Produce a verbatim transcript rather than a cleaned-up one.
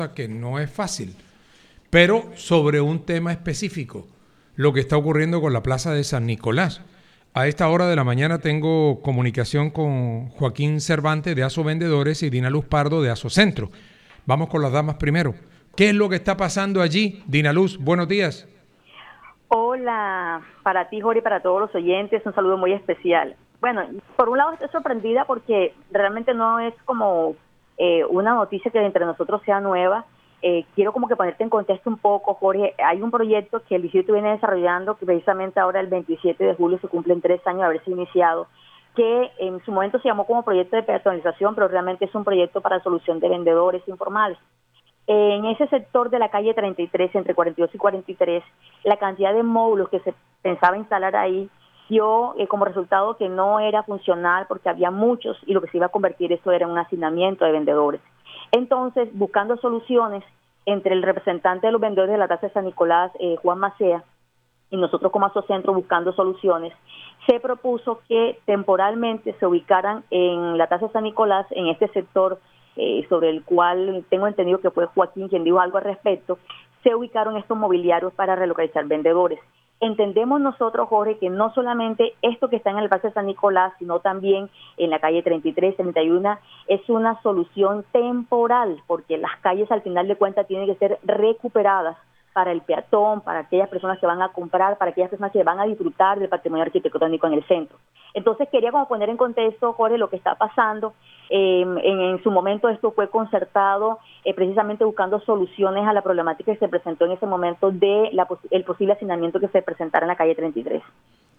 que no es fácil, pero sobre un tema específico, lo que está ocurriendo con la Plaza de San Nicolás. A esta hora de la mañana tengo comunicación con Joaquín Cervantes de Aso Vendedores y Dina Luz Pardo de Aso Centro. Vamos con las damas primero. ¿Qué es lo que está pasando allí? Dina Luz, buenos días. Hola, para ti, Jorge, y para todos los oyentes, un saludo muy especial. Bueno, por un lado estoy sorprendida porque realmente no es como eh, una noticia que entre nosotros sea nueva. Eh, quiero como que ponerte en contexto un poco, Jorge. Hay un proyecto que el distrito viene desarrollando, que precisamente ahora el veintisiete de julio se cumplen tres años de haberse iniciado, que en su momento se llamó como proyecto de peatonalización, pero realmente es un proyecto para solución de vendedores informales. En ese sector de la calle treinta y tres, entre cuarenta y dos y cuarenta y tres, la cantidad de módulos que se pensaba instalar ahí dio eh, como resultado que no era funcional porque había muchos y lo que se iba a convertir eso era un hacinamiento de vendedores. Entonces, buscando soluciones entre el representante de los vendedores de la Plaza de San Nicolás, eh, Juan Macea, y nosotros como Asocentro buscando soluciones, se propuso que temporalmente se ubicaran en la Plaza de San Nicolás, en este sector eh, sobre el cual tengo entendido que fue Joaquín quien dijo algo al respecto, se ubicaron estos mobiliarios para relocalizar vendedores. Entendemos nosotros, Jorge, que no solamente esto que está en el Plaza de San Nicolás, sino también en la calle treinta y tres, treinta y uno, es una solución temporal, porque las calles al final de cuentas tienen que ser recuperadas para el peatón, para aquellas personas que van a comprar, para aquellas personas que van a disfrutar del patrimonio arquitectónico en el centro. Entonces quería como poner en contexto, Jorge, lo que está pasando. Eh, en, en su momento esto fue concertado eh, precisamente buscando soluciones a la problemática que se presentó en ese momento de la, el posible hacinamiento que se presentara en la calle treinta y tres.